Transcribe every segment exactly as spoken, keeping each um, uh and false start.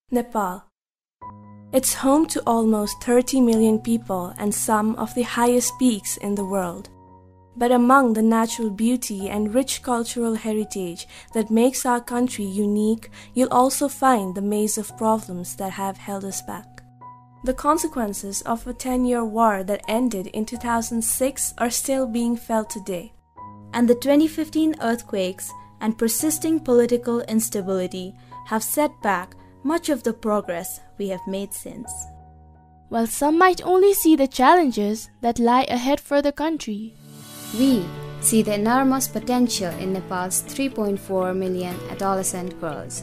Nepal. It's home to almost thirty million people and some of the highest peaks in the world. But among the natural beauty and rich cultural heritage that makes our country unique, you'll also find the maze of problems that have held us back. The consequences of a ten-year war that ended in two thousand six are still being felt today. And the twenty fifteen earthquakes and persisting political instability have set back much of the progress we have made since. While some might only see the challenges that lie ahead for the country, we see the enormous potential in Nepal's three point four million adolescent girls.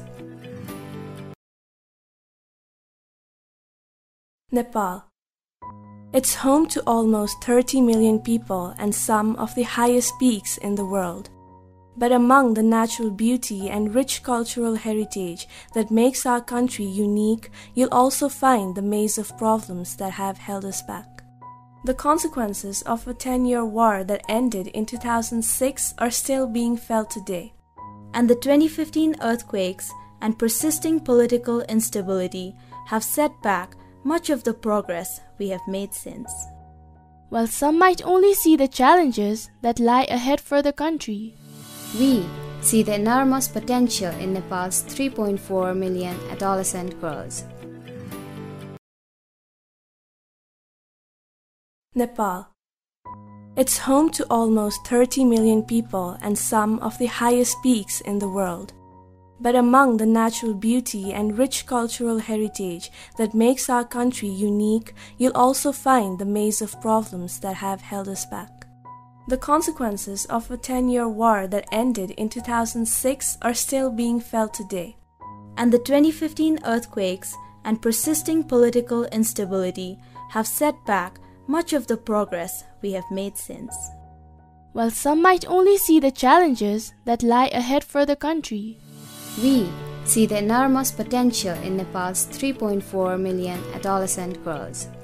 Nepal. It's home to almost thirty million people and some of the highest peaks in the world. But among the natural beauty and rich cultural heritage that makes our country unique, you'll also find the maze of problems that have held us back. The consequences of a ten-year war that ended in two thousand six are still being felt today. And the twenty fifteen earthquakes and persisting political instability have set back much of the progress we have made since. While some might only see the challenges that lie ahead for the country, we see the enormous potential in Nepal's three point four million adolescent girls. Nepal. It's home to almost thirty million people and some of the highest peaks in the world. But among the natural beauty and rich cultural heritage that makes our country unique, you'll also find the maze of problems that have held us back. The consequences of a ten-year war that ended in two thousand six are still being felt today. And the twenty fifteen earthquakes and persisting political instability have set back much of the progress we have made since. While some might only see the challenges that lie ahead for the country, we see the enormous potential in Nepal's three point four million adolescent girls.